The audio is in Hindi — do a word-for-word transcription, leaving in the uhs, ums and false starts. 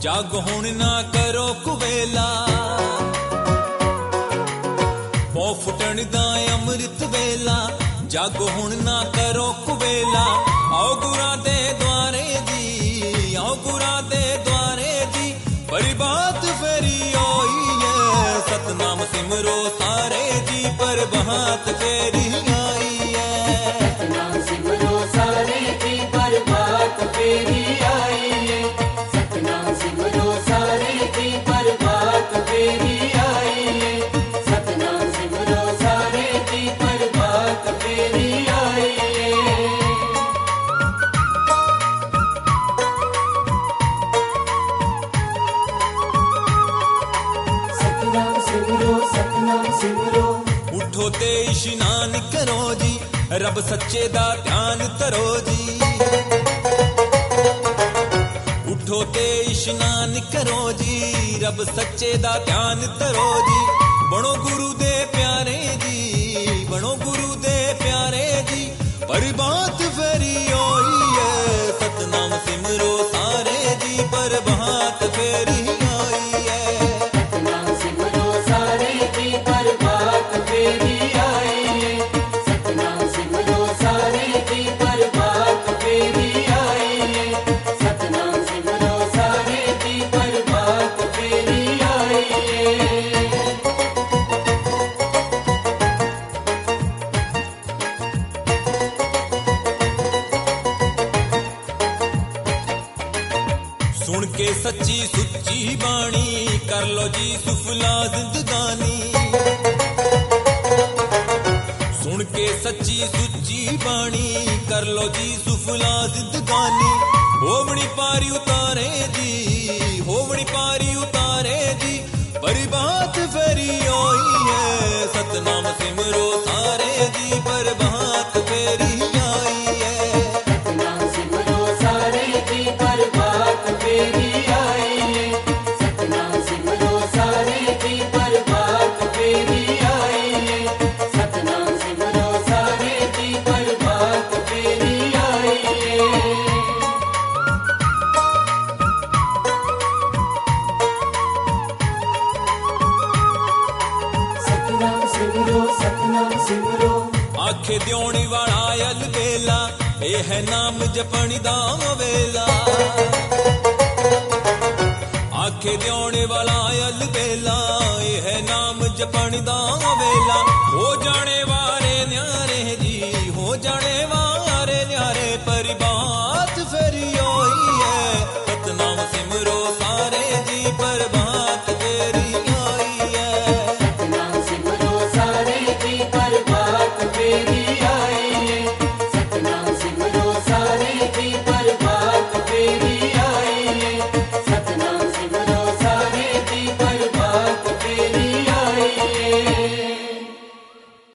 जागो हुण ना करो कुवेला, पौ फुटण दा अमृत वेला। जागो हुण ना करो कुवेला, आओ गुरा दे द्वारे जी, आओ गुरा दे द्वारे जी। बड़ी बात फेरी आई है, सतनाम सिमरो सारे जी, पर बात फेरी आई है। सतनाम सिमरो सारे जी, पर बात फेरी आई है। सतनाम सिमरो सारे जी, पर बात फेरी आई है। सतनाम सिमरो सारे जी, पर बात फेरी आई है। सतनाम सिमरो, सतनाम सिमरो। उठो ते इशनान करो जी, रब सच्चे दा ध्यान धरो जी। उठो ते इशनान करो जी, रब सच्चे दा ध्यान धरो जी। बनो गुरु दे प्यारे जी, बनो गुरु दे प्यारे जी, पर बात फेरी आई है। सतनाम सिमरो सारे जी, पर बात फेरी आई है। सतनाम सिमरो सारे जी, पर बात फेरी आई है। सतनाम सिमरो सारे जी, पर बात फेरी आई है। सतनाम सिमरो सारे जी, पर बात फेरी आई है। सुन के सच्ची सुच्ची बाणी, कर लो जी सुफला जिंदगानी। सुन के सच्ची सुच्ची बाणी, कर लो जी सुफला जिंदगानी। होवनी पारी उतारे जी, होवनी पारी उतारे जी, पर बात फेरी आई है। सतनाम सिमरो सारे जी, पर बात फेरी आई है। सतनाम सिमरो सारे जी, पर बात फेरी आई है। सतनाम सिमरो सारे जी, पर बात फेरी आई है। सतनाम सिमरो सारे जी, पर बात फेरी आई है। सतनाम सिमरो, सतनाम सिमरो। आखे द्योणी वाला अल वेला, ए है नाम जपण दा वेला। आखे द्योणे वाला अल वेला, ए है नाम जपण दा वेला।